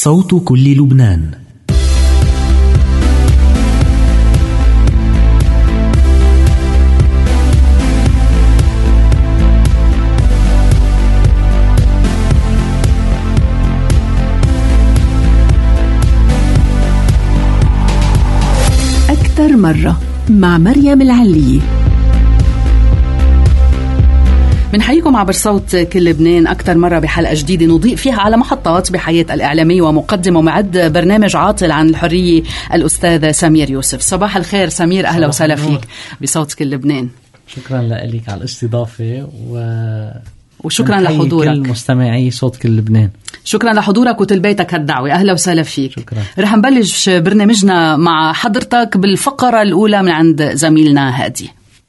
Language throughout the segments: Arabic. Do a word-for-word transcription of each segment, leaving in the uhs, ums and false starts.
صوت كل لبنان. أكثر مرة مع مريم العلية. منحييكم عبر صوت كل لبنان أكثر مرة بحلقة جديدة نضيء فيها على محطات بحياة الإعلامي ومقدم ومعد برنامج عاطل عن الحرية الأستاذ سمير يوسف. صباح الخير سمير، أهلا وسهلا فيك بصوت كل لبنان. شكرا لك على الاستضافة و... وشكرا لحضورك كل مستمعي صوت كل لبنان. شكرا لحضورك وتلبيتك هالدعوة، أهلا وسهلا فيك. شكرا. رح نبلش برنامجنا مع حضرتك بالفقرة الأولى من عند زميلنا هادي.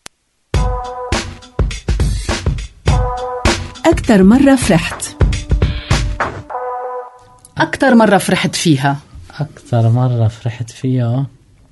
أكثر مرة فرحت. أكثر مرة فرحت فيها أكثر مرة فرحت فيها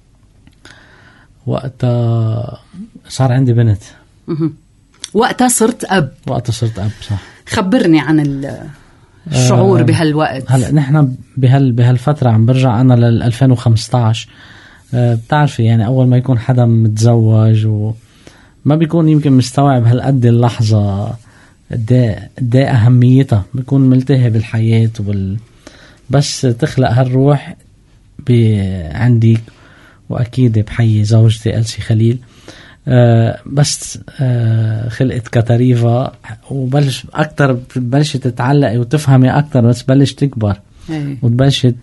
وقتها صار عندي بنت. وقتها صرت أب. وقتها صرت أب، صح. خبرني عن الشعور أه بهالوقت. هلا نحن بهال بهالفترة عم برجع أنا لل ألفين وخمسة عشر. أه بتعرفي يعني أول ما يكون حدا متزوج وما بيكون يمكن مستوعب هالقد اللحظة قد ايه اهميتها، بيكون ملتهي بالحياه وبال بس تخلق هالروح عندك. واكيد بحيي زوجتي ألسي خليل. آه بس آه خلقت كاتريفا وبلش اكتر بلشت تتعلقي وتفهمي اكتر، بس بلش تكبر أي. وتبلشت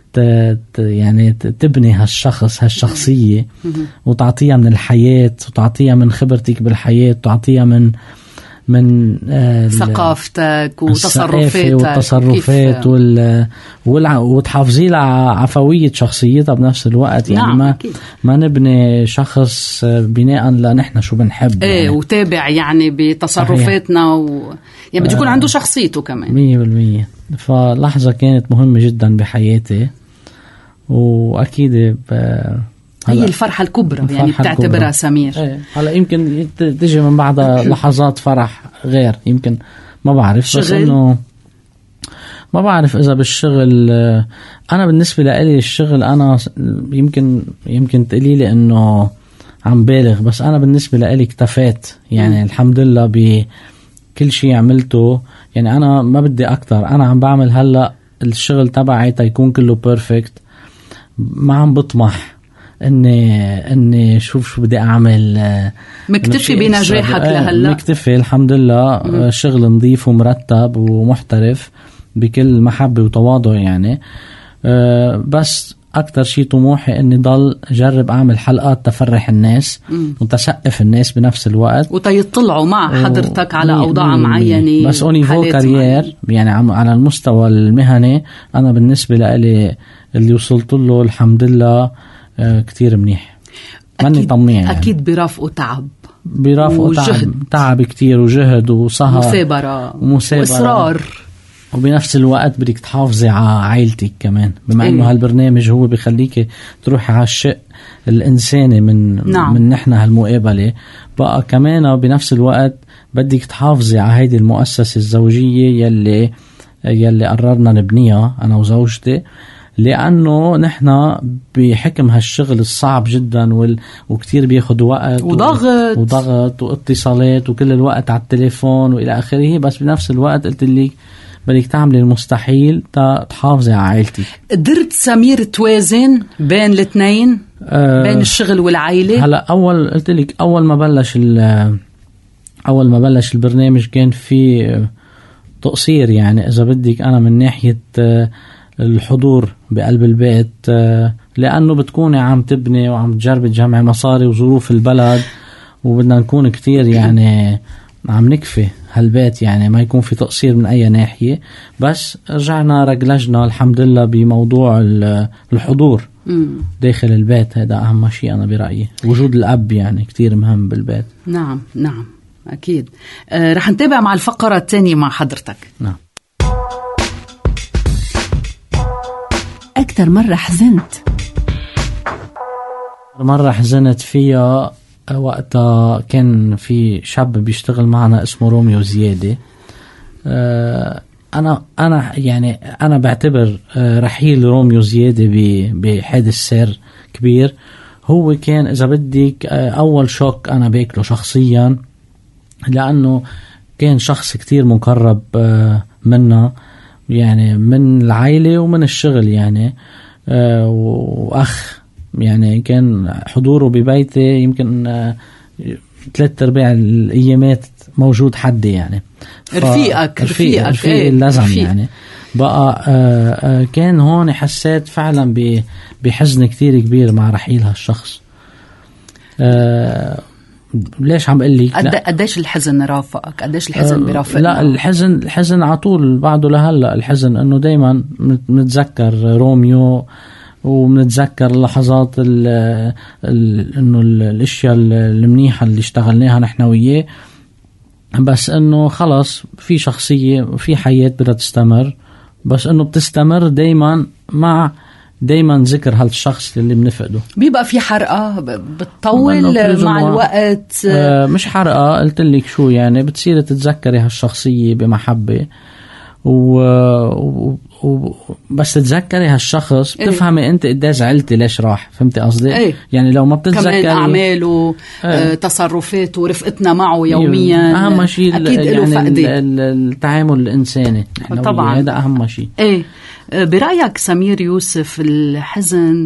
يعني تبني هالشخص هالشخصيه وتعطيها من الحياه وتعطيها من خبرتك بالحياه وتعطيها من من آه ثقافتك وتصرفاتك والتصرفات وال... وال... وتحافظي لها عفوية شخصيتها بنفس الوقت. يعني نعم ما أكيد. ما نبني شخص بناء لنحن شو بنحب. ايه يعني. وتابع يعني بتصرفاتنا و... يعني بده يكون آه عنده شخصيته كمان مية بالمية. فلحظة كانت مهمة جدا بحياتي وأكيد ب... هي الفرحة الكبرى الفرحة يعني بتعتبرها الكبرى. سمير ايه. هلا يمكن تجي من بعدها لحظات فرح غير، يمكن ما بعرف، بس انه ما بعرف اذا بالشغل. انا بالنسبة لي الشغل انا يمكن يمكن تقولي لي انه عم بالغ، بس انا بالنسبة لي اكتفيت يعني م. الحمد لله بكل شيء عملته. يعني انا ما بدي اكتر، انا عم بعمل هلا الشغل تبعي تيكون كله بيرفكت، ما عم بطمح اني اني شوف شو بدي اعمل. مكتفي بنجاحك لهلا؟ مكتفي الحمد لله. م- شغل نظيف ومرتب ومحترف بكل محبة وتواضع يعني. أه بس اكتر شيء طموحي اني ضل جرب اعمل حلقات تفرح الناس م- وتسقف الناس بنفس الوقت وتيطلعوا مع حضرتك و... على اوضاع معينة. بس اونيفو كارير يعني على المستوى المهني انا بالنسبة لي اللي وصلت له الحمد لله آه كتير منيح. ماني طميع يعني. أكيد برافقه تعب برافقه تعب تعب كتير وجهد وسهر ومثابرة وإصرار، وبنفس الوقت بدك تحافظي على عائلتك كمان، بما إنه هالبرنامج هو بيخليك تروحي على الشق الإنساني من نعم. من نحن هالمقابلة بقى كمان. بنفس الوقت بدك تحافظي على هيدي المؤسسة الزوجية يلي يلي قررنا نبنيها أنا وزوجتي، لأنه نحن بحكم هالشغل الصعب جدا وال... وكتير بياخد وقت وضغط وضغط واتصالات وكل الوقت على التليفون وإلى آخره. بس بنفس الوقت قلت لي بدك تعملي المستحيل تحافظي على عائلتك. قدرت سمير توازن بين الاثنين أه بين الشغل والعائلة؟ هلا أول قلت لك أول ما بلش أول ما بلش البرنامج كان في تقصير يعني إذا بدك أنا من ناحية الحضور بقلب البيت، لأنه بتكوني عم تبني وعم تجربي تجمعي مصاري وظروف البلد وبدنا نكون كتير يعني عم نكفي هالبيت، يعني ما يكون في تقصير من أي ناحية. بس رجعنا رجلجنا الحمد لله بموضوع الحضور داخل البيت. هذا أهم شيء أنا برأيي، وجود الأب يعني كتير مهم بالبيت. نعم نعم أكيد. آه رح نتابع مع الفقرة الثانية مع حضرتك. نعم. أكتر مرة حزنت. مرة حزنت فيها وقتها كان في شاب بيشتغل معنا اسمه روميو زيادة. أه أنا أنا يعني أنا بعتبر رحيل روميو زيادة بحادث سير كبير هو كان إذا بدك أول شوك أنا باكله شخصيا، لأنه كان شخص كتير مقرب منا، يعني من العائلة ومن الشغل يعني، وأخ يعني كان حضوره ببيتي يمكن ثلاث أرباع الأيامات موجود حد يعني رفيقك رفيقك رفيق ايه اللازم رفيق. يعني بقى آآ آآ كان هون حسيت فعلا بحزن كتير كبير مع رحيل هالشخص. ليش عم قل لك قد قديش الحزن رافقك؟ قديش الحزن بيرافقنا؟ لا الحزن الحزن على طول بعده لهلا الحزن، انه دايما بنتذكر روميو وبنتذكر اللحظات ال ال انه الاشياء المنيحه اللي اشتغلناها نحن وياه، بس انه خلص في شخصيه وفي حياه بدها تستمر، بس انه بتستمر دايما مع دايما ذكر هالشخص اللي بنفقده. بيبقى في حرقه بتطول مع الوقت؟ آه مش حرقه، قلت لك شو يعني، بتصير تتذكري هالشخصيه بمحبه و... و... و... بس تتذكري هالشخص بتفهمي ايه؟ انت قد ايه زعلتي ليش راح، فهمتي قصدي؟ ايه؟ يعني لو ما بتتذكري كمان اعماله ايه؟ تصرفاته ورفقتنا معه يوميا، اهم شيء اكيد له يعني فقده التعامل الانساني طبعا، هذا اهم شيء. ايه برأيك سمير يوسف الحزن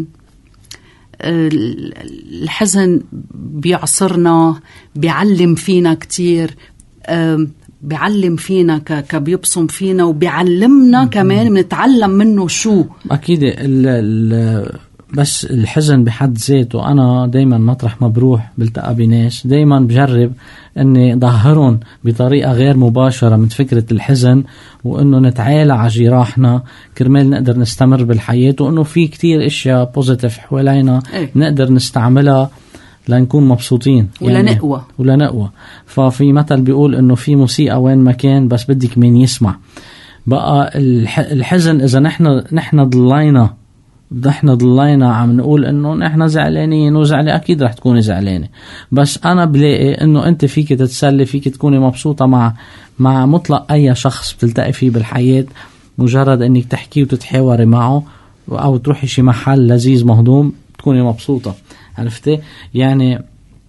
الحزن بيعصرنا، بيعلم فينا كتير، بيعلم فينا كبيبصم فينا وبيعلمنا كمان بنتعلم منه شو؟ أكيد ال ال بس الحزن بحد ذاته أنا دايما مطرح ما بروح بلتقى بناس دايما بجرب أني ظهرهم بطريقة غير مباشرة من فكرة الحزن، وأنه نتعالى على جراحنا كرمال نقدر نستمر بالحياة، وأنه في كتير إشياء بوزيتيف حوالينا ايه؟ نقدر نستعملها لنكون مبسوطين ولا يعني نقوى ولا نقوى. ففي مثل بيقول أنه في موسيقى وين ما كان بس بدك مين يسمع. بقى الحزن إذا نحن نحن ضلينا نحن ضلينا عم نقول انه نحن زعلانين وزعلي، اكيد رح تكوني زعلانه، بس انا بلاقي انه انت فيك تتسلي، فيك تكوني مبسوطه مع مع مطلق اي شخص بتلتقي فيه بالحياه، مجرد انك تحكي وتتحاوري معه او تروحي شي محل لذيذ مهضوم تكوني مبسوطه. عرفتي يعني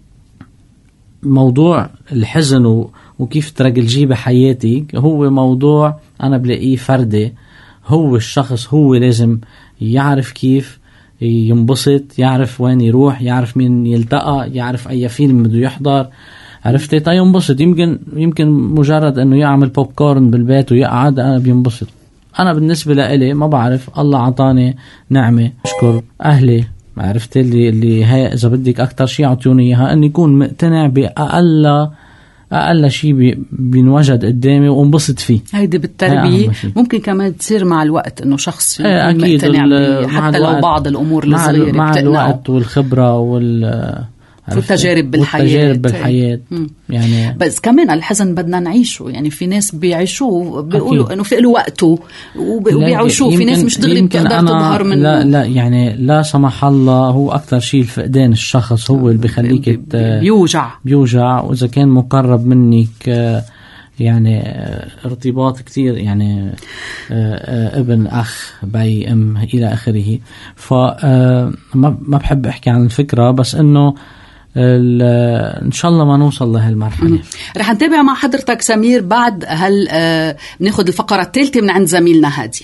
موضوع الحزن وكيف ترجلجيه بحياتك هو موضوع انا بلاقيه فردي، هو الشخص هو لازم يعرف كيف ينبسط، يعرف وين يروح، يعرف مين يلتقى، يعرف أي فيلم بده يحضر. عرفتي تا ينبسط. يمكن يمكن مجرد إنه يعمل بوب كورن بالبيت ويقعد أنا بينبسط. أنا بالنسبة لإلي ما بعرف، الله عطاني نعمة أشكر أهلي، عرفتي اللي اللي هي إذا بدك أكتر شيء عطوني إياها إني يكون مقتنع بأقل أقل شيء بينوجد قدامي وانبسط فيه. هيدي بالتربية ممكن كمان تصير مع الوقت إنه شخص يكون مقتنع حتى لو بعض الأمور الصغيرة مع الوقت والخبرة وال والتجارب بالحياة والتجارب بالحياة يعني. بس كمان الحزن بدنا نعيشه، يعني في ناس بيعيشوه بيقولوا إنه في له وقته وبيعيشوه، في ناس مش دغري بتقدر تظهر منه. لا لا يعني لا سمح الله هو أكتر شيء الفقدان الشخص هو اللي بيخليك بيوجع بيوجع وإذا كان مقرب منك يعني ارتباط كتير يعني ابن أخ بي أم إلى آخره. فما بحب أحكي عن الفكرة، بس إنه إن شاء الله ما نوصل لهالمرحلة. رح نتابع مع حضرتك سمير بعد هل بناخد الفقرة الثالثة من عند زميلنا هادي.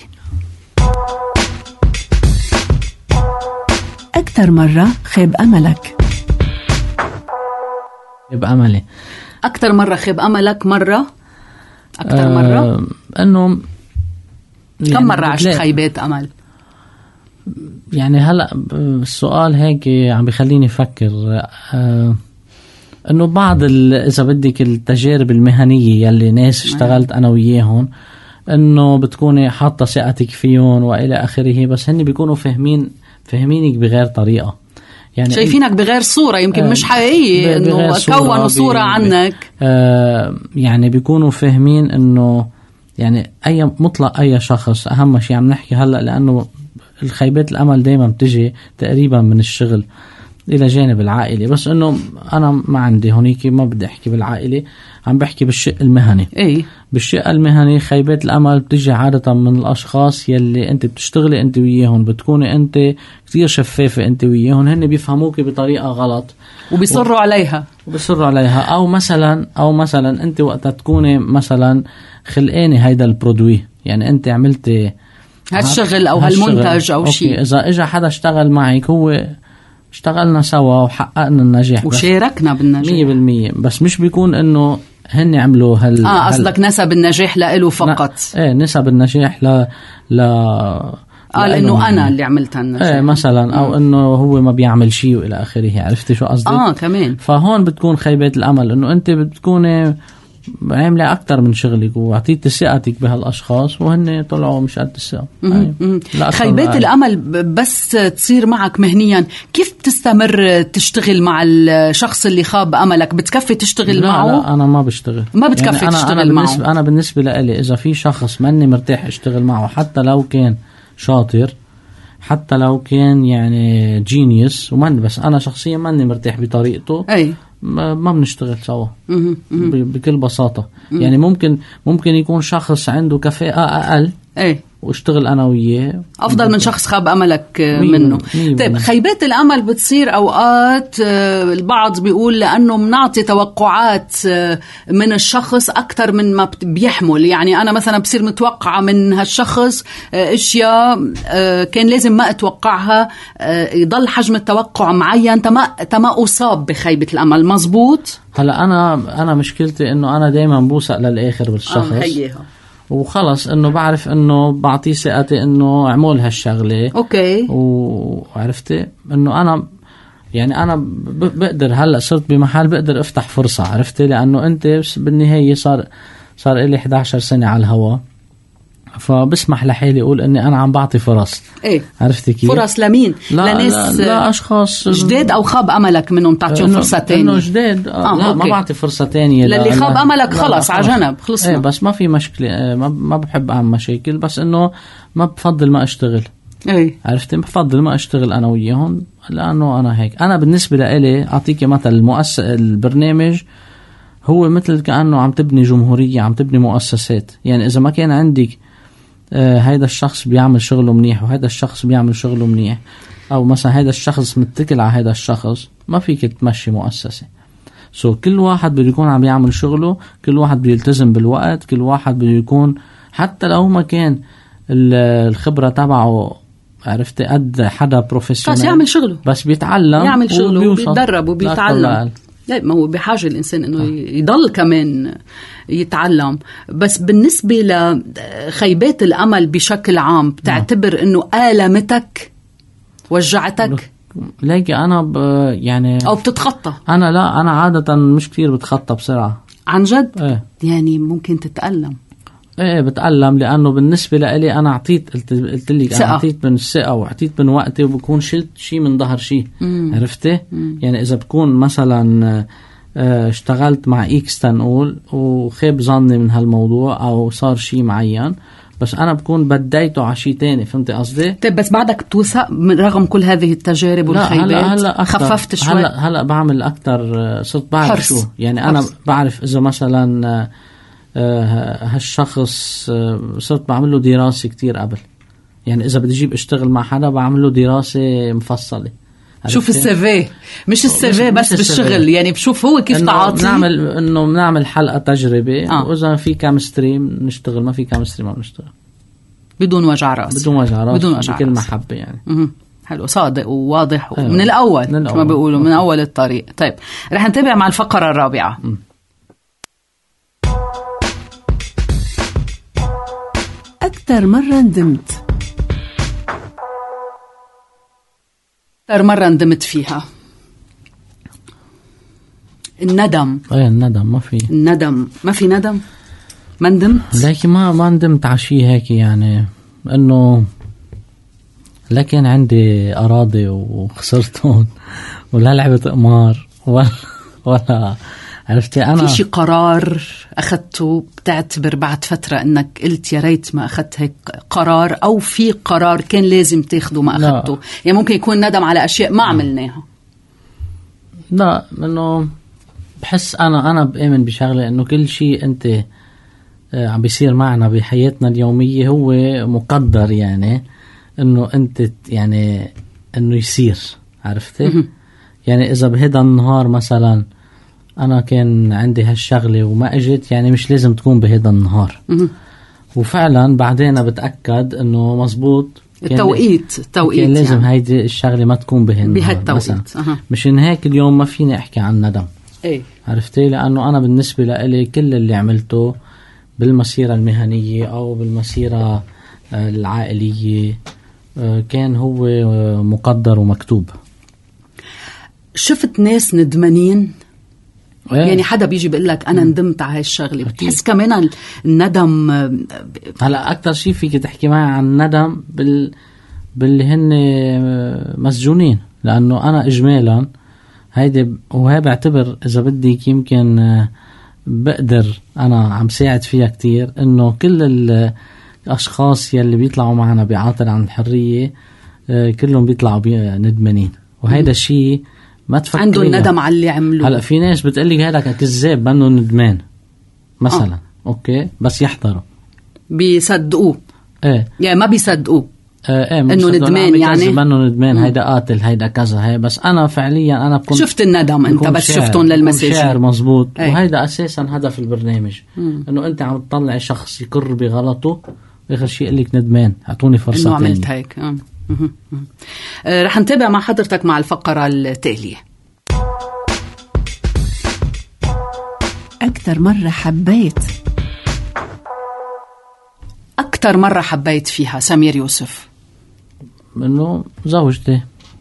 أكثر مرة خيب أملك. خيب أملي أكثر مرة خيب أملك مرة أكثر مرة آه أنه يعني كم مرة عشت خيبات أمل؟ يعني هلأ السؤال هيك عم بيخليني أفكر آه أنه بعض إذا بدك التجارب المهنية يلي ناس اشتغلت أنا وياهم أنه بتكوني حاطة ثقتك فيهم وإلى آخره، بس هني بيكونوا فاهمين فاهمينك بغير طريقة، يعني شايفينك بغير صورة يمكن آه مش حقيقية، إنه كونوا صورة عنك. آه يعني بيكونوا فاهمين إنه يعني أي مطلق أي شخص، أهم شيء عم نحكي هلأ لأنه الخيبات الأمل دايما بتجي تقريبا من الشغل، إلى جانب العائلة. بس إنه أنا ما عندي هونيك، ما بدي أحكي بالعائلة، عم بحكي بالشق المهني. إيه؟ بالشق المهني خيبات الأمل بتجي عادة من الأشخاص يلي أنت بتشتغلي أنت وياهم، بتكوني أنت كتير شفافة أنت وياهم، هن بيفهموك بطريقة غلط وبيصروا و... عليها وبيصروا عليها. أو مثلا أو مثلا أنت وقت تكوني مثلا خلقاني هيدا البرودوي، يعني أنت عملتي هالشغل أو هالمنتج أو شيء، إذا إجا حدا اشتغل معك، هو اشتغلنا سوا وحققنا النجاح وشاركنا بالنجاح مية بالمية، بس مش بيكون إنه هن عملوا هال اه قصدك نسب النجاح لإله فقط. ايه نسب النجاح ل ل قال انه انا اللي عملت النجاح ايه مثلا، او انه هو ما بيعمل شيء والى اخره. عرفتي شو قصدي؟ اه كمان. فهون بتكون خيبات الامل، انه انت بتكوني عامله اكثر من شغلك وعطيتي ثقتك بهالاشخاص وهن طلعوا مش قد الثقه. خيبات الامل بس تصير معك مهنيا، كيف بتستمر تشتغل مع الشخص اللي خاب املك؟ بتكفي تشتغل لا معه؟ لا انا ما بشتغل، ما بتكفي يعني أنا تشتغل أنا معه. بالنسبة انا بالنسبه لي اذا في شخص ماني مرتاح اشتغل معه، حتى لو كان شاطر، حتى لو كان يعني جينيوس، ومن بس انا شخصيا ماني مرتاح بطريقته، اي ما بنشتغل سوا بكل بساطة. يعني ممكن ممكن يكون شخص عنده كفاءة أقل ايه واشتغل أنا وياه أفضل من شخص خاب أملك منه. طيب خيبات الأمل بتصير أوقات البعض بيقول لأنه منعطي توقعات من الشخص أكتر من ما بيحمل. يعني أنا مثلا بصير متوقعة من هالشخص أشياء كان لازم ما أتوقعها، يضل حجم التوقع معين تما تما أصاب بخيبة الأمل. مزبوط؟ هلا أنا أنا مشكلتي إنه أنا دايما بوثق للآخر بالشخص آه وخلص، انه بعرف انه بعطيه ثقتي انه اعمل هالشغله اوكي، وعرفتي انه انا يعني انا بقدر هلا صرت بمحل بقدر افتح فرصه. عرفتي لانه انت بالنهايه صار صار لي إحدى عشرة سنه على الهواء، فبسمح لحالي اقول اني انا عم بعطي فرص. ايه عرفتي كيف؟ فرص لمين؟ لا لناس لا, لا اشخاص جداد او خاب املك منهم تعطيهم فرصه ثانيه؟ انه جداد آه لا أوكي. ما بعطي فرصه ثانيه للي خاب املك خلص على جنب خلصنا. ايه بس ما في مشكله، ما ما بحب اعمل مشاكل، بس انه ما بفضل ما اشتغل. ايه عرفتي بفضل ما اشتغل انا وياهم، لانه انا هيك. انا بالنسبه لإلي اعطيك مثل، المؤسس البرنامج هو مثل كانه عم تبني جمهوريه، عم تبني مؤسسات. يعني اذا ما كان عندك آه هيدا الشخص بيعمل شغله منيح وهيدا الشخص بيعمل شغله منيح، او مثلا هيدا الشخص متكل على هيدا الشخص، ما فيك تمشي مؤسسة. سو so, كل واحد بده يكون عم يعمل شغله، كل واحد بده يلتزم بالوقت، كل واحد بده يكون حتى لو ما كان الخبرة تبعه عرفت قد حدا بروفيسيونال، بس يعمل شغله، بس بيتعلم يعمل شغله وبيتدرب وبيتعلم. لا ما هو بحاجة الإنسان إنه يضل كمان يتعلم. بس بالنسبة لخيبات الأمل بشكل عام بتعتبر إنه آلمتك وجعتك؟ لاقي أنا ب يعني أو بتتخطى؟ أنا لا أنا عادة مش كتير بتخطى بسرعة. عن جد؟ ايه. يعني ممكن تتألم؟ ايه بتألم، لأنه بالنسبة لي أنا عطيت قلت لك أنا عطيت من الثقة وعطيت من وقتي، وبكون شلت شيء من ظهر شيء. عرفتي؟ مم. يعني إذا بكون مثلا اشتغلت مع إكس تنقول وخيب ظني من هالموضوع أو صار شيء معين، بس أنا بكون بديته على شيء تاني. فهمتي قصدي؟ طيب بس بعدك بتوثق رغم كل هذه التجارب والخيبات؟ هلا هلا خففت شوي؟ هلا هلا بعمل أكتر، صرت بعرف حرص. شو يعني حرص. أنا بعرف إذا مثلا هالشخص صرت بعمل له دراسة كتير قبل. يعني إذا بدي أجيب اشتغل مع حدا بعمل له دراسة مفصلة. شوف السيفي مش السيفي بس بالشغل، يعني بشوف هو كيف تعاطي. نعمل إنه بنعمل حلقة تجربة آه. وإذا في كيمستري نشتغل، ما في كيمستري ما بنشتغل. بدون وجع راس. بدون وجع راس. بدون وجع بكل محبة يعني. م- حلو، صادق وواضح أيوة. من الأول كما بيقولوا من أول الطريق. طيب رح نتابع مع الفقرة الرابعة. م. أكثر مرة ندمت. أكثر مرة ندمت فيها. الندم. ايه الندم ما في. الندم ما في ندم. ما ندمت. لكن ما ما ندمت على شيء هيك، يعني إنه لكن عندي أراضي وخسرتهم ولا لعبة قمار ولا ولا عرفتي. أنا في شي قرار أخذته بتعتبر بعد فترة إنك قلت يا ريت ما أخذت هيك قرار، أو في قرار كان لازم تاخده ما أخذته؟ يعني ممكن يكون ندم على أشياء ما عملناها. لا، انه بحس انا انا بآمن بشغله انه كل شيء انت عم بيصير معنا بحياتنا اليوميه هو مقدر، يعني انه انت يعني انه يصير، عرفتي؟ يعني اذا بهذا النهار مثلا انا كان عندي هالشغله وما اجت، يعني مش لازم تكون بهذا النهار. وفعلا بعدين بتاكد انه مزبوط التوقيت التوقيت كان لازم يعني. هيدي الشغله ما تكون بهالتوقيت. أه. مشان هيك اليوم ما فيني احكي عن ندم. ايه عرفتي؟ لانه انا بالنسبه لي كل اللي عملته بالمسيره المهنيه او بالمسيره العائليه كان هو مقدر ومكتوب. شفت ناس ندمانين؟ إيه؟ يعني حدا بيجي بيقول لك انا ندمت على هالشغله، بتحس كمان الندم؟ هلا اكثر شيء فيك تحكي معي عن الندم بال باللي هن مسجونين، لانه انا اجمالا هيدي وهي بعتبر اذا بدك يمكن بقدر انا عم ساعد فيها كتير، انه كل الاشخاص يلي بيطلعوا معنا بعاطل عن الحريه كلهم بيطلعوا ندمانين، وهيدا الشيء ما تفكري عنده الندم على اللي عملوه. هلا في ناس بتقلي هذا كذاب منه ندمان مثلا. آه. اوكي، بس يحضروا بيصدقوه. ايه يعني ما بيصدقوه ايه انه ندمان، يعني منه ندمان، هيدا قاتل، هيدا كذا، هي بس انا فعليا انا بكون شفت الندم انت بس شفتهم للمساجين. شعر مزبوط. ايه. وهيدا اساسا هدف البرنامج، انه انت عم تطلع شخص يقر بغلطه، اخر شيء يقول لك ندمان، اعطوني فرصه انه عملت هيك. اه آه رح نتابع مع حضرتك مع الفقره التاليه. أكثر مرة حبيت أكثر مرة حبيت فيها سمير يوسف؟ إنه زوجتي.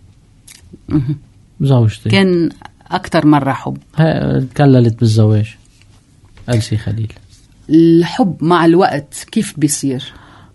زوجتي كان أكثر مرة حب. تكللت بالزواج. ألسي خليل. الحب مع الوقت كيف بيصير؟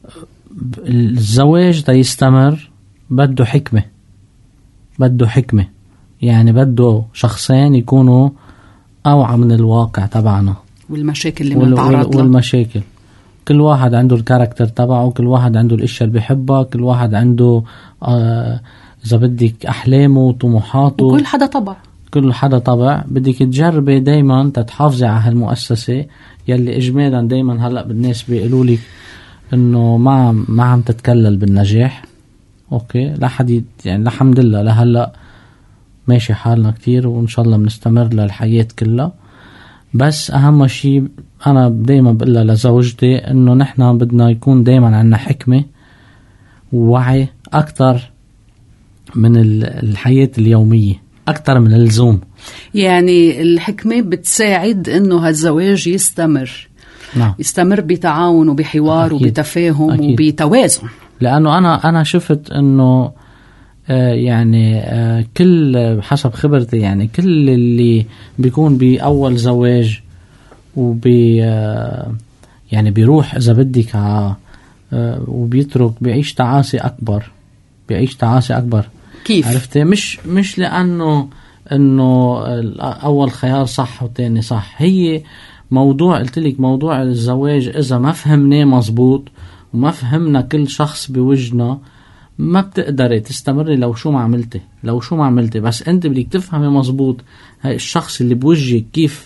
الزواج دا يستمر بده حكمة، بده حكمة، يعني بده شخصين يكونوا أوعى من الواقع تبعنا والمشاكل اللي بنتعرض لها. والمشاكل كل واحد عنده الكاركتر تبعه، كل واحد عنده الاشياء اللي بيحبها، كل واحد عنده آه إذا بدك أحلامه وطموحاته، وكل حدا طبع كل حدا طبع. بدك تجربي دايما تتحافظي على هالمؤسسة يلي إجمالا دايما هلأ بالناس بيقولوا لك إنه ما ما عم تتكلل بالنجاح. أوكي، لا حديد يعني الحمد لله لهلأ ماشي حالنا كتير، وإن شاء الله بنستمر للحياة كلها. بس أهم شيء أنا دايما بقولها لزوجتي إنه نحنا بدنا يكون دايما عنا حكمة ووعي أكتر من الحياة اليومية، أكتر من اللزوم. يعني الحكمة بتساعد إنه هالزواج يستمر. نعم. يستمر بتعاون وبحوار. أكيد. وبتفاهم. أكيد. وبتوازن. لأنه أنا أنا شفت إنه آه يعني آه كل حسب خبرتي، يعني كل اللي بيكون بأول زواج وبي آه يعني بيروح إذا بدك آه وبيترك، بيعيش تعاسي أكبر، بيعيش تعاسي أكبر. كيف؟ عرفتي؟ مش مش لأنه إنه أول خيار صح والتاني صح، هي موضوع قلت لك موضوع الزواج إذا ما فهمناه مزبوط وما فهمنا كل شخص بوجهنا ما بتقدري تستمري لو شو ما عملتي، لو شو ما عملتي. بس انت بدك تفهمي مزبوط هاي الشخص اللي بوجهك كيف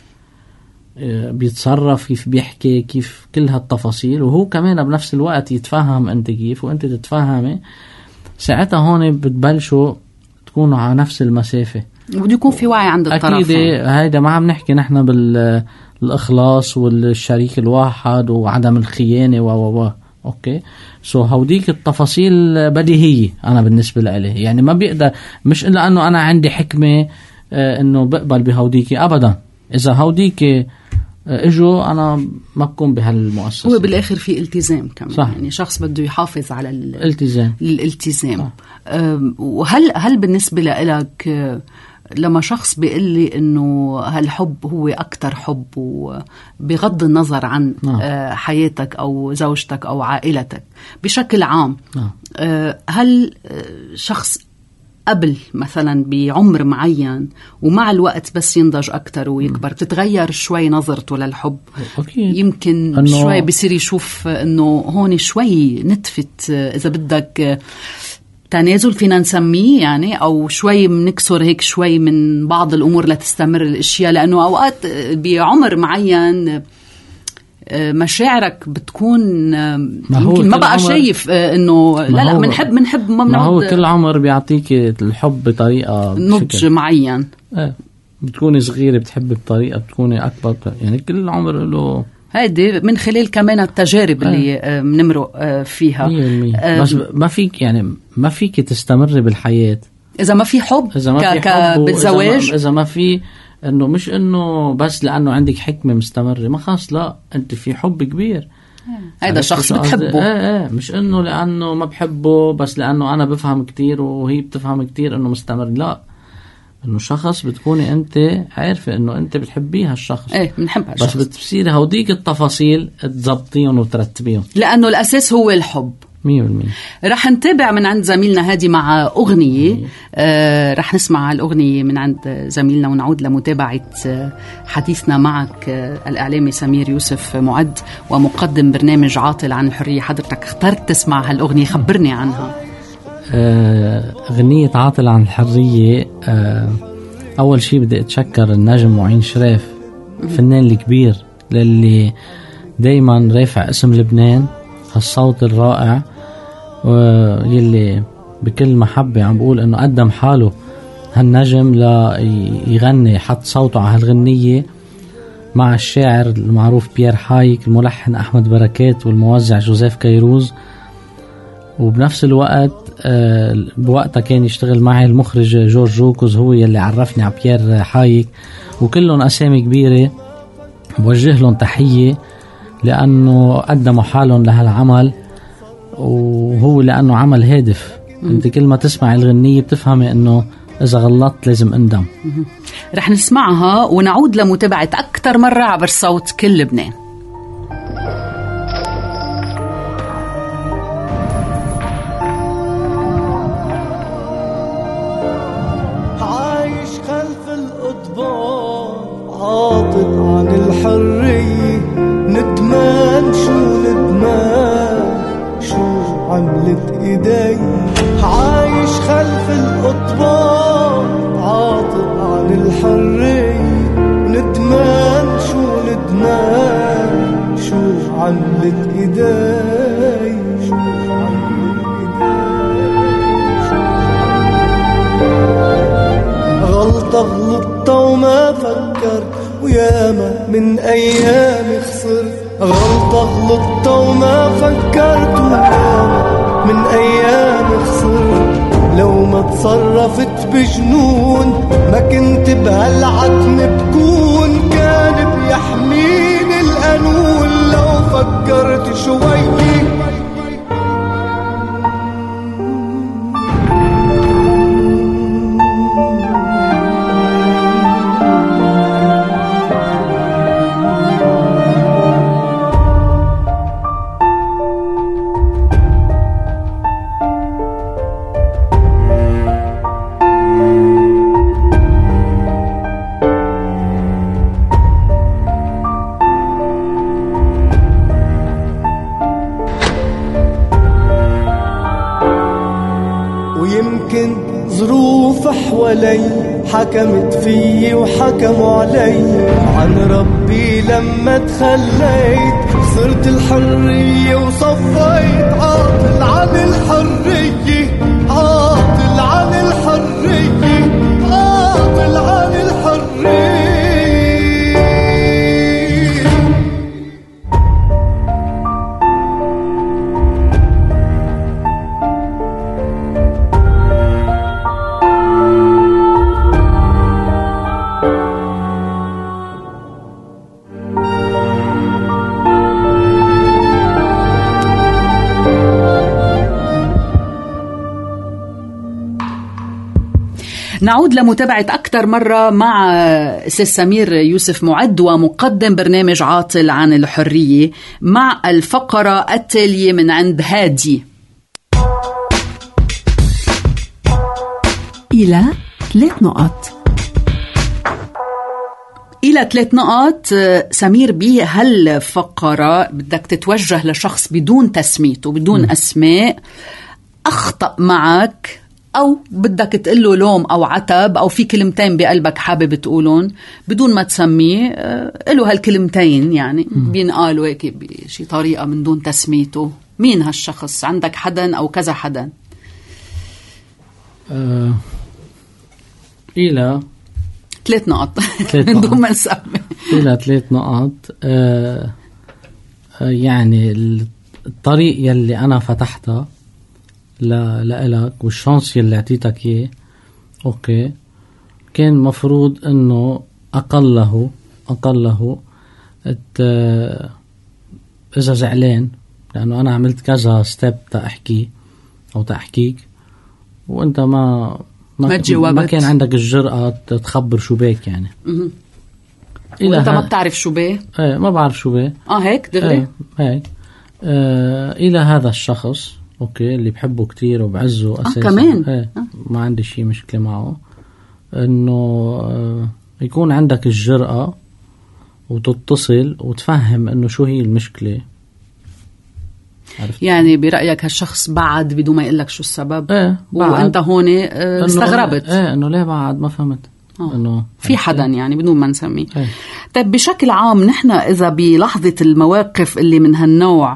بيتصرف، كيف بيحكي، كيف كل هالتفاصيل، وهو كمان بنفس الوقت يتفهم انت كيف وانت تتفهمي. ساعتها هون بتبلشوا تكونوا على نفس المسافة، وبده يكون في وعي عند الطرفين. أكيد هيدا ما عم نحكي نحن بالإخلاص والشريك الواحد وعدم الخيانة و و و أوكي. سو هوديك التفاصيل بديهية أنا بالنسبة لي، يعني ما بيقدر مش إلا أنه أنا عندي حكمة آه إنه بقبل بهوديك أبدا. إذا هوديك آه إجوا أنا ما بكون بهالمؤسسة. هو بالآخر في التزام كمان. صح. يعني شخص بده يحافظ على الالتزام. الالتزام. آه وهل هل بالنسبة لك آه لما شخص بيقول لي إنه هالحب هو أكتر حب وبغض النظر عن نعم. حياتك أو زوجتك أو عائلتك بشكل عام، نعم. هل شخص قبل مثلا بعمر معين ومع الوقت بس ينضج أكتر ويكبر تتغير شوي نظرته للحب؟ أكيد. يمكن أنه... شوي بصير يشوف إنه هون شوي نتفت إذا بدك تنازل فينا نسميه يعني، أو شوي بنكسر هيك شوي من بعض الأمور لتستمر الأشياء، لأنه أوقات بعمر معين مشاعرك بتكون يمكن ما بقى شايف إنه لا لا منحب منحب ما, ما هو كل عمر بيعطيك الحب بطريقة نضج معين. اه بتكوني صغيرة بتحب بطريقة، بتكوني أكبر يعني كل عمر له هيدي من خلال كمان التجارب اللي آه. بنمرق فيها. آه. بس ما فيك يعني ما فيك تستمر بالحياة إذا ما في حب، إذا ما في حب بالزواج، إذا ما في إنه مش إنه بس لأنه عندك حكمة مستمرة، ما خلاص لا أنت في حب كبير هذا الشخص بتحبه. آه آه مش إنه لأنه ما بحبه بس لأنه أنا بفهم كتير وهي بتفهم كتير إنه مستمر، لا إنه شخص بتكوني أنت عارفة إنه أنت بتحبيها الشخص، إيه بنحبها بس بتصيري هوديك التفاصيل تزبطيهم وترتبيهم، لأنه الأساس هو الحب مية بالمية. رح نتابع من عند زميلنا هادي مع أغنية، آه رح نسمع الأغنية من عند زميلنا ونعود لمتابعة حديثنا معك. آه الإعلامي سمير يوسف معد ومقدم برنامج عاطل عن الحرية، حضرتك اخترت تسمع هالأغنية، خبرني عنها. أغنية عاطل عن الحرية، أول شيء بدي أتشكر النجم معين شريف الفنان الكبير للي دايما رافع اسم لبنان، هالصوت الرائع يلي بكل محبة عم بقول أنه قدم حاله هالنجم ليغني، حط صوته على هالغنية مع الشاعر المعروف بيير حايك، الملحن أحمد بركات، والموزع جوزيف كيروز. وبنفس الوقت أه بوقتها كان يشتغل معي المخرج جورج جوكوز، هو يلي عرفني على بيير حايك، وكلهم أسامي كبيرة بوجه لهم تحية لأنه قدموا حالهم لهالعمل، وهو لأنه عمل هادف. انت كل ما تسمع الغنية بتفهمي أنه إذا غلطت لازم اندم. رح نسمعها ونعود لمتابعة أكثر مرة عبر صوت كل لبنان. عاطل عن الحرية، ندمان شو ندمان شو عملت ايدي، عايش خلف القضبان عاطل عن الحرية، ندمان شو ندمان شو عملت ايدي، شو عملت ايدي، غلطة غلطة وما فكر، وياما من أيام خسر، غلطة غلطة وما فكرت، وياما من أيام خسر، لو ما تصرفت بجنون ما كنت بهالعتم بكون، كان بيحميني القانون لو فكرت شوي. ويمكن ظروف حوالي حكمت فيي وحكموا علي، عن ربي لما تخليت صرت الحرية وصفيت، عاطل عن الحرية، عاطل عن الحرية، عاطل عن الحرية. نعود لمتابعة أكثر مرة مع أستاذ سمير يوسف معد ومقدم برنامج عاطل عن الحرية، مع الفقرة التالية من عند هادي. إلى ثلاث نقط. إلى ثلاث نقط. سمير، بهالفقرة بدك تتوجه لشخص بدون تسميته، بدون أسماء، أخطأ معك أو بدك تقله لوم أو عتب أو في كلمتين بقلبك حابب تقولون بدون ما تسميه، له هالكلمتين يعني بينقالوا هيك بشي طريقة من دون تسميته. مين هالشخص؟ عندك حدا أو كذا حدا؟ أه إلى ثلاث نقط ثلاث من دون نقط. ما نسمي. إلى ثلاث نقط. أه يعني الطريق يلي أنا فتحتها لإلك والشانس يلي اعطيتك إياه، أوكي، كان مفروض إنه أقله أقله إذا زعلان، لأنه أنا عملت كذا ستيب تأحكي أو تأحكيك وأنت ما ما, ما كان عندك الجرأة تخبر شو بيك يعني. وأنت ما بتعرف شو بيه؟ ايه ما بعرف شو بيه. اه هيك دغري؟ ايه هيك. آه إلى هذا الشخص أوكي اللي بحبه كتير وبعزه أساسا. آه كمان؟ ايه ما عندي شي مشكلة معه، إنه آه يكون عندك الجرأة وتتصل وتفهم إنه شو هي المشكلة. عرفت؟ يعني برأيك هالشخص بعد بدون ما يقلك شو السبب؟ ايه وأنت هون اه استغربت. ايه إنه ليه بعد ما فهمت. آه. إنه في حدا يعني بدون ما نسميه. ايه. طيب بشكل عام نحن إذا بلحظة المواقف اللي من هالنوع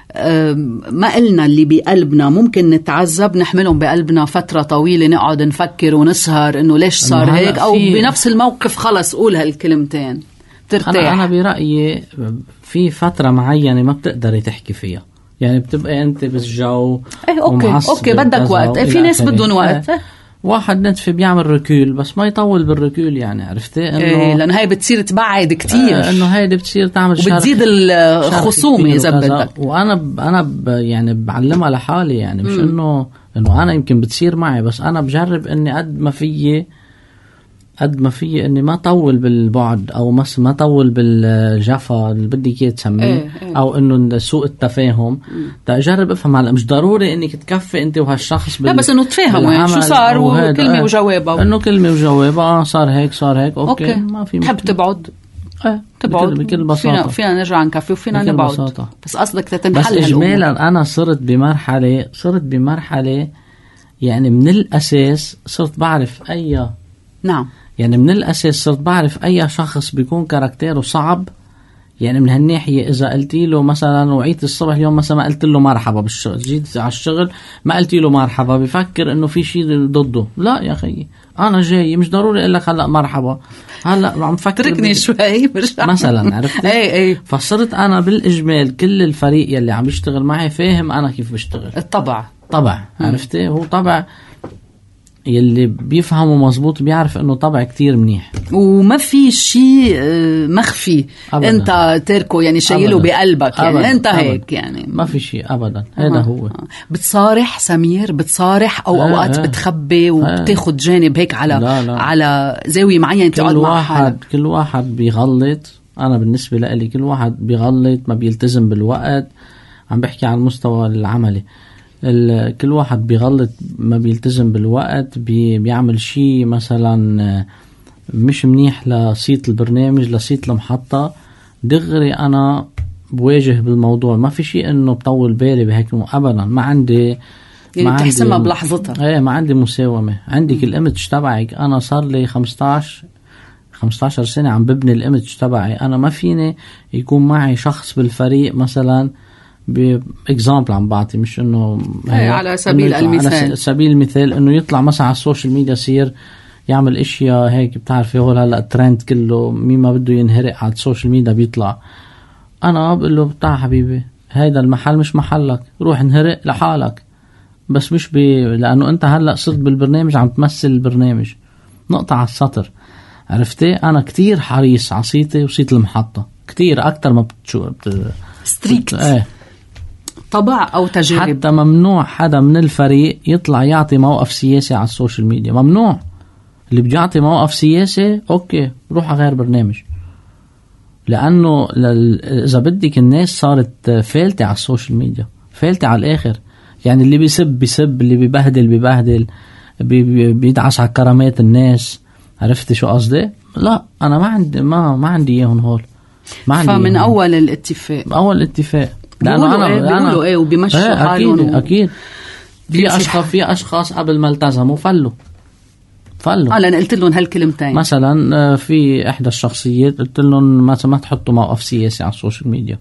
ما قلنا اللي بقلبنا ممكن نتعذب، نحملهم بقلبنا فترة طويلة، نقعد نفكر ونسهر إنه ليش صار هيك، أو بنفس الموقف خلص قول هالكلمتين ترتاح. أنا, أنا برأيي في فترة معينة ما بتقدري تحكي فيها، يعني بتبقى أنت بالجو. ايه أوكي أوكي بدك وقت. في ناس بدون وقت. ايه. واحد نتفي بيعمل ركول بس ما يطول بالركول يعني. عرفتي إنه ايه لأن هاي بتصير تبعد كتير. اه إنه هاي بتصير تعمل شرح وبتزيد الخصومة إذا بدك. وأنا ب أنا ب يعني بعلمها لحالي يعني مش إنه إنه أنا يمكن بتصير معي، بس أنا بجرب إني قد ما فيي قد ما فيي إني ما طول بالبعد أو مس ما طول بالجفا اللي بدك إياه تسميه. ايه ايه. أو إنه سوء التفاهم. تجرب أفهم. هلا مش ضروري إنك تكفي أنت وهالشخص لا بس إنه تفهموا شو صار وكلمة وجوابها. إنه كلمة وجوابها صار هيك صار هيك أوكي, أوكي. ما في تحب تبعد ايه تبعد بكل, بكل بساطة. فينا, فينا نرجع نكفي وفينا نبعد بساطة. بس قصدك تتنحل. بس إجمالا أنا صرت بمرحلة صرت بمرحلة يعني من الأساس صرت بعرف أي نعم يعني من الأساس صرت بعرف أي شخص بيكون كاركتيره صعب. يعني من هالناحية إذا قلتي له مثلا وعيت الصبح اليوم مثلا ما قلت له مرحبا بالشغل، جيت على الشغل ما قلتي له مرحبا، بيفكر إنه في شيء ضده. لا يا أخي أنا جاي مش ضروري أقول لك هلأ مرحبا، هلأ عم فكر تركني شوي مثلا. عرفت؟ اي اي. فصرت أنا بالإجمال كل الفريق يلي عم يشتغل معي فاهم أنا كيف بشتغل. الطبع طبع. عرفتي؟ هو طبع يلي بيفهمه مزبوط بيعرف انه طبع كتير منيح وما في شيء مخفي أبداً. انت تركه يعني شايله بقلبك يعني أبداً. انت أبداً. هيك يعني ما في شيء ابدا. هذا هو. بتصارح سمير بتصارح او آه اوقات آه. بتخبي وبتاخد جانب هيك على لا لا. على زاويه معينه تقعد مع حالك. كل واحد بيغلط. انا بالنسبه لي كل واحد بيغلط ما بيلتزم بالوقت. عم بحكي عن المستوى العملي. كل واحد بيغلط ما بيلتزم بالوقت، بي بيعمل شيء مثلا مش منيح لصيت البرنامج لصيت المحطة، دغري أنا بواجه بالموضوع. ما في شيء إنه بطول بالي بهيك أبدا. ما عندي يعني ما بتحسمها بلحظتها. ايه ما عندي مساومة. عندك الإيمج تبعك. أنا صار لي خمستاشر خمستاشر سنة عم ببني الإيمج تبعي. أنا ما فيني يكون معي شخص بالفريق مثلا بإكزامبل عم بعطي مش إنه على سبيل المثال على سبيل المثال إنه يطلع مثلا على السوشيال ميديا يصير يعمل إشياء هيك بتعرفي هو هلا الترند كله مين ما بده ينهرق على السوشيال ميديا بيطلع. أنا بقول له بتاع حبيبي هيدا المحل مش محلك، روح انهرق لحالك. بس مش بي لأنه أنت هلا صرت بالبرنامج عم تمثل البرنامج نقطة على السطر. عرفتي؟ أنا كتير حريص على صيتي وصيت المحطة كتير أكتر ما بتشو بت... ستريكت. ايه طبع أو تجارب. حتى ممنوع حدا من الفريق يطلع يعطي موقف سياسي على السوشيال ميديا. ممنوع. اللي بيعطي موقف سياسي أوكي روح غير برنامج. لأنه لل... إذا بدك الناس صارت فالتة على السوشيال ميديا فالتة على الآخر. يعني اللي بيسب بيسب اللي بيبهدل بيبهدل بي... بيدعس على كرامات الناس. عرفتي شو قصدي؟ لا أنا ما عندي ما ما عندي إياهم هول. ما عندي فمن إياهم. أول الاتفاق أول الاتفاق لأنه أنا إيه بيقولوا إيه وبيمشوا ايه حالهم أكيد, و... أكيد في اشخاص في اشخاص قبل ما التزموا فلوا فلوا اه لأن قلت لهم هالكلمتين مثلا. في احدى الشخصيات قلت لهم ما ما تحطوا موقف سياسي على السوشيال ميديا،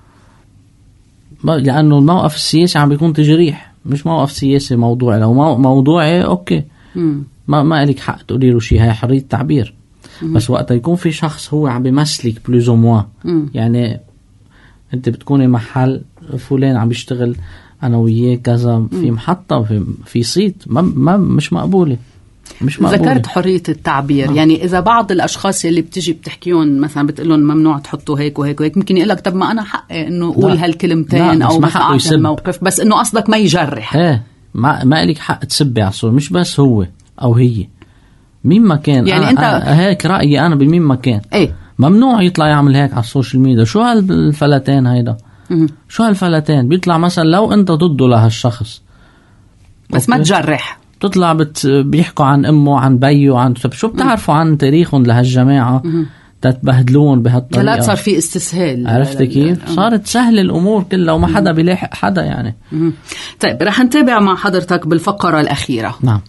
لانه الموقف السياسي عم بيكون تجريح، مش موقف سياسي موضوعي. لو موضوعي اوكي م. ما ما لك حق تقولي له شيء، هي حرية تعبير. م. بس وقت يكون في شخص هو عم بيمثلك بلوز او موا، يعني انت بتكوني محل فلان عم بيشتغل انا وياه كذا في محطة في, في صيت ما, ما مش مقبولة مش مقبولة. ذكرت حرية التعبير. آه. يعني إذا بعض الأشخاص اللي بتجي بتحكيون مثلا بتقولون ممنوع تحطوا هيك وهيك وهيك، ممكن يقولك طب ما أنا حقي إنه أقول هالكلمتين أو ما أعطي الموقف، بس إنه قصدك ما يجرح. إيه ما ما لك حق تسبي على الصور، مش بس هو أو هي مين ما كان. يعني أنا أنت أنا هيك رأيي أنا بمين ما كان. إيه ممنوع يطلع يعمل هيك على السوشيال ميديا. شو هالفلتين هيدا؟ م- شو هالفلتين بيطلع مثلا لو أنت ضده لهالشخص بس ما تجرح، تطلع بت... بيحكوا عن أمه عن بيو عن شو بتعرفوا عن تاريخهم لهالجماعة تتبهدلون بهالطريقة. لا صار في استسهال. عرفت كيف؟ صارت سهل الأمور كلها وما حدا بيلاحق حدا يعني. مم. طيب رح نتابع مع حضرتك بالفقرة الأخيرة. نعم.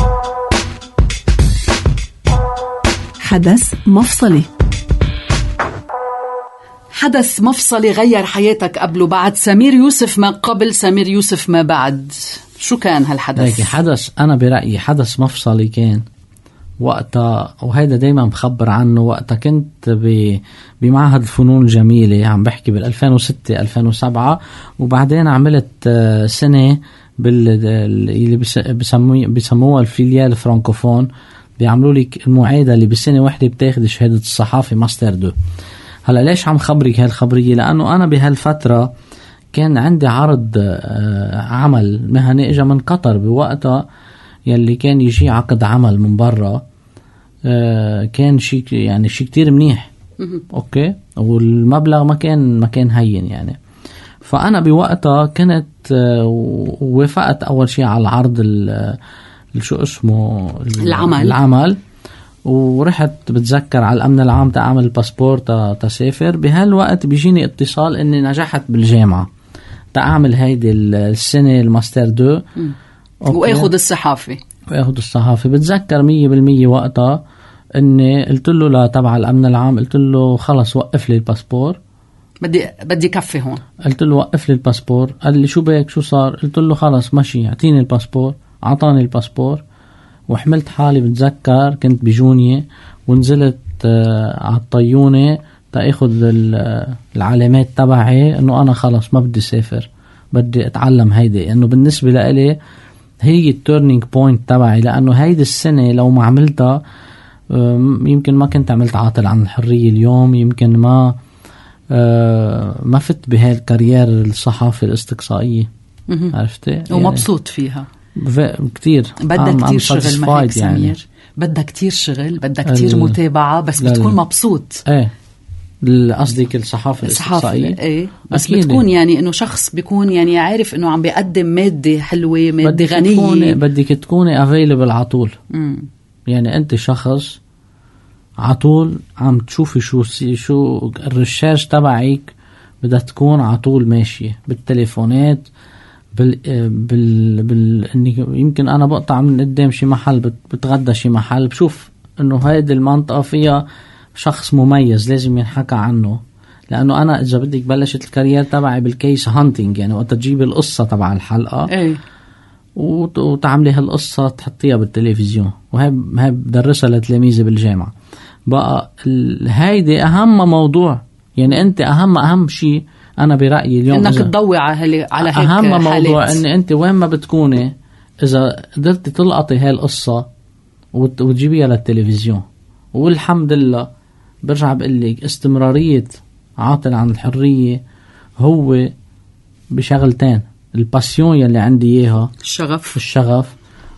حدث مفصلي. حدث مفصلي غير حياتك قبل وبعد. سمير يوسف ما قبل، سمير يوسف ما بعد. شو كان هالحدث؟ حدث أنا برأيي حدث مفصلي كان وقتها، وهيدا دايما بخبر عنه. وقتها كنت بمعهد الفنون الجميلة، عم بحكي بالألفين وستة ألفين وسبعة، وبعدين عملت سنة اللي بيسموها الفيليال فرانكوفون، بيعملوا لك المعادة اللي بسنة واحدة بتاخد شهادة الصحافة ماستر دو. هلا ليش عم خبرك هالخبرية؟ لأنه أنا بهالفترة كان عندي عرض عمل مهني اجا من قطر بوقتها، يلي كان يجي عقد عمل من برا، كان شيء يعني شيء كتير منيح اوكي، والمبلغ ما كان ما كان هين يعني. فانا بوقتها كنت وافقت اول شيء على العرض شو اسمه العمل العمل ورحت بتذكر على الامن العام تعمل الباسبور تسافر. بهالوقت بيجيني اتصال اني نجحت بالجامعه تعمل هيدي السنه الماستر دو واخد الصحافي واخد الصحافي. بتذكر مية بالمية وقتها اني قلت له لا تبع الامن العام، قلت له خلص وقف لي الباسبور، بدي بدي كفي هون. قلت له وقف لي الباسبور. قال لي شو بك شو صار؟ قلت له خلص ماشي اعطيني الباسبور. عطاني الباسبور وحملت حالي. بتذكر كنت بجونية ونزلت آه على الطيونة تاخذ العلامات تبعي انه انا خلص ما بدي سافر، بدي اتعلم هيدي. انه بالنسبة لإلي هي التورنينج بوينت تبعي، لانه هيدي السنة لو ما عملتها يمكن ما كنت عملت عاطل عن الحرية اليوم، يمكن ما ما فت بهاي الكارير الصحافة الاستقصائية. عرفتي؟ ومبسوط فيها كتير. بدك كتير شغل معك سمير يعني. بدك كتير شغل، بدك كتير ال... متابعة، بس لا بتكون لا. مبسوط. ايه قصدك الصحافة الاستقصائية. ايه بس أكيد. بتكون يعني انه شخص بيكون يعني عارف انه عم بيقدم مادة حلوة، مادة غنية. تكوني بدك تكوني افيلبل عطول. مم. يعني انت شخص عطول عم تشوفي شو شو الريسيرش تبعك بدها تكون عطول ماشية بالتليفونات بال بال بال إني يمكن أنا بقطع من قدام شي محل بتغدى شي محل بشوف إنه هيدي المنطقة فيها شخص مميز لازم ينحكى عنه. لأنه أنا إذا بدك بلشت الكارير تبعي بالكيس هانتينج، يعني وقت تجيب القصة تبع الحلقة أي. وتعملي هالقصة تحطيها بالتلفزيون، وهي هي بدرسها لتلاميذي بالجامعة. بقى هيدي أهم موضوع، يعني أنت أهم أهم شيء أنا برأيي اليوم إنك تضوي على على هيك أهم موضوع حالات. إن أنت وين ما بتكوني إذا قدرت تلقطي هاي القصة وتجيبيها للتلفزيون. والحمد لله برجع بقلك استمرارية عاطل عن الحرية هو بشغلتين: الباسيون يلي عندي إياها، الشغف الشغف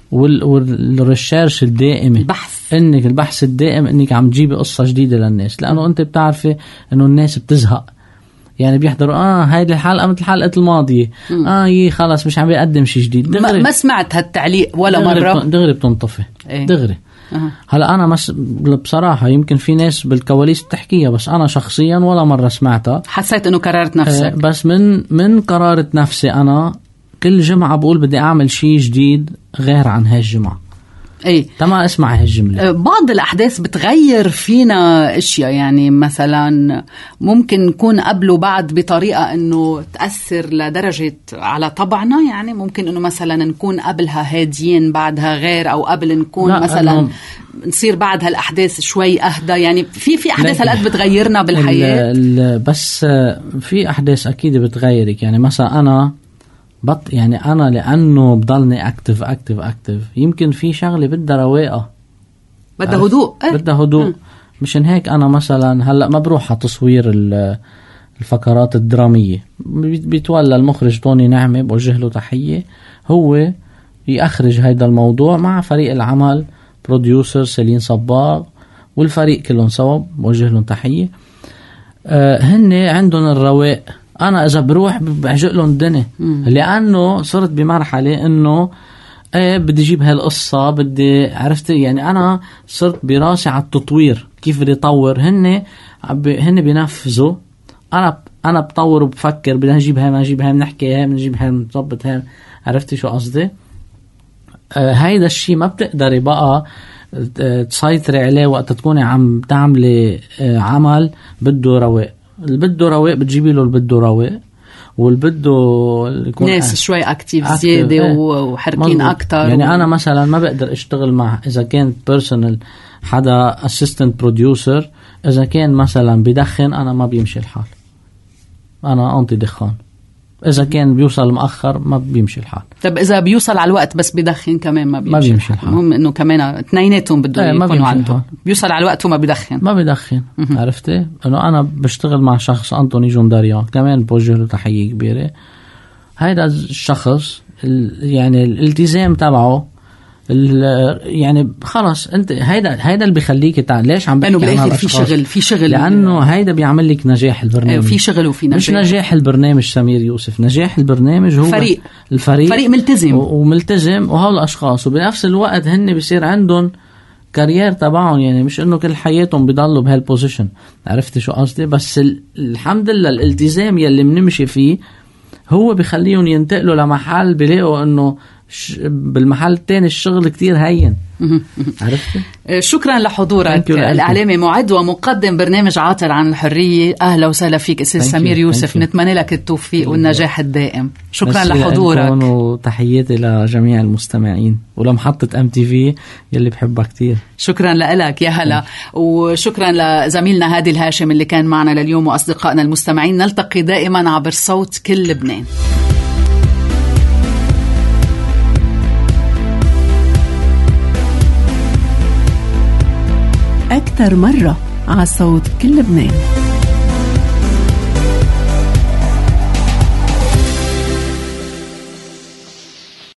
والريسيرش الدائم، البحث، انك البحث الدائم انك عم تجيبي قصة جديدة للناس. لانه انت بتعرفي انه الناس بتزهق، يعني بيحضروا اه هاي الحلقة مثل الحلقة الماضية، م. اه يي خلاص مش عم بيقدم شيء جديد. ما, ما سمعت هالتعليق ولا دغري مرة، دغري بتنطفي. ايه؟ دغري. أه. هلا انا مس... بصراحة يمكن في ناس بالكواليس بتحكيها، بس انا شخصيا ولا مرة سمعتها. حسيت انه قررت نفسك. آه بس من من قرارة نفسي انا كل جمعة بقول بدي أعمل شيء جديد غير عن هالجمعة. اي تمام، اسمع هالجملة. بعض الأحداث بتغير فينا أشياء، يعني مثلا ممكن نكون قبل وبعد بطريقة أنه تأثر لدرجة على طبعنا، يعني ممكن أنه مثلا نكون قبلها هاديين بعدها غير، أو قبل نكون مثلا نصير بعد هالأحداث شوي أهدى، يعني في في أحداث هلأت بتغيرنا بالحياة. ال ال بس في أحداث أكيد بتغيرك، يعني مثلا أنا بط يعني أنا لأنه بضلني أكتف أكتف أكتف يمكن في شغلة بدها رواقة، بدها هدوء، بدها هدوء. م. مشان هيك أنا مثلا هلأ ما بروح على تصوير الفقرات الدرامية، بيتولى المخرج طوني نعمة، بوجه له تحية، هو يأخرج هيدا الموضوع مع فريق العمل، بروديوسر سيلين صباغ والفريق كلهم سوا، بوجه لهم تحية. أه هن عندهم الرواق، أنا إذا بروح بعجق لهم الدنيا، لأنه صرت بمرحلة إنه إيه بدي أجيب هالقصة، بدي عرفت يعني أنا صرت براسي على التطوير، كيف بدي أطور. هن هن بينفذوا، أنا أنا بطور وبفكر بدنا نجيب هاي، ما نجيب هاي، بنحكي هاي، بنجيب هاي، بنظبط هاي. عرفتي شو قصدي؟ آه هيدا الشيء ما بتقدري بقى تسيطري عليه وقت تكوني عم تعملي آه عمل بده رواق. اللي بده رواق بتجيبي له اللي بده رواق، واللي بده يكون ناس شوي اكتيف زياده ايه. وحركين اكتر. يعني و... انا مثلا ما بقدر اشتغل مع اذا كان بيرسونال حدا اسيستنت بروديوسر، اذا كان مثلا بدخن انا ما بيمشي الحال، انا انطي دخان. اذا كان بيوصل مؤخر ما بيمشي الحال. طب اذا بيوصل على الوقت بس بدخن كمان ما بيمشي, ما بيمشي الحال. المهم انه كمان اثنيناتهم بده ايه يكونوا عندهم، بيوصل على الوقت وما بدخن ما بدخن. عرفتي انه انا بشتغل مع شخص انطوني جونداريان، كمان بوجه له تحيه كبيره. هيدا الشخص يعني الالتزام تبعه يعني خلص انت هيدا هيدا اللي بيخليك تع... ليش عم بحكي بالاخر في شغل في شغل لانه هيدا بيعمل لك نجاح البرنامج. في شغل وفي نجاح. مش نجاح البرنامج سمير يوسف، نجاح البرنامج هو فريق الفريق فريق ملتزم و... وملتزم وهول الاشخاص، وبنفس الوقت هن بيصير عندهم كارير تبعهم، يعني مش انه كل حياتهم بيضلوا بهالبوزيشن. عرفتي شو قصدي؟ بس ال... الحمد لله الالتزام يلي بنمشي فيه هو بيخليهم ينتقلوا لمحل بيلاقوا انه بالمحل الثاني الشغل كتير هين. عرفتي؟ شكرا لحضورك الإعلامي، معد ومقدم برنامج عاطل عن الحرية. أهلا وسهلا فيك أستاذ سمير يوسف، نتمنى لك التوفيق والنجاح الدائم. شكرا لحضورك وتحياتي لجميع المستمعين ولمحطة أم تي في يلي بحبها كتير. شكرا لك يا هلا، وشكرا لزميلنا هادي الهاشم اللي كان معنا لليوم، وأصدقائنا المستمعين. نلتقي دائما عبر صوت كل لبنان. أكثر مرة على صوت كل لبنان.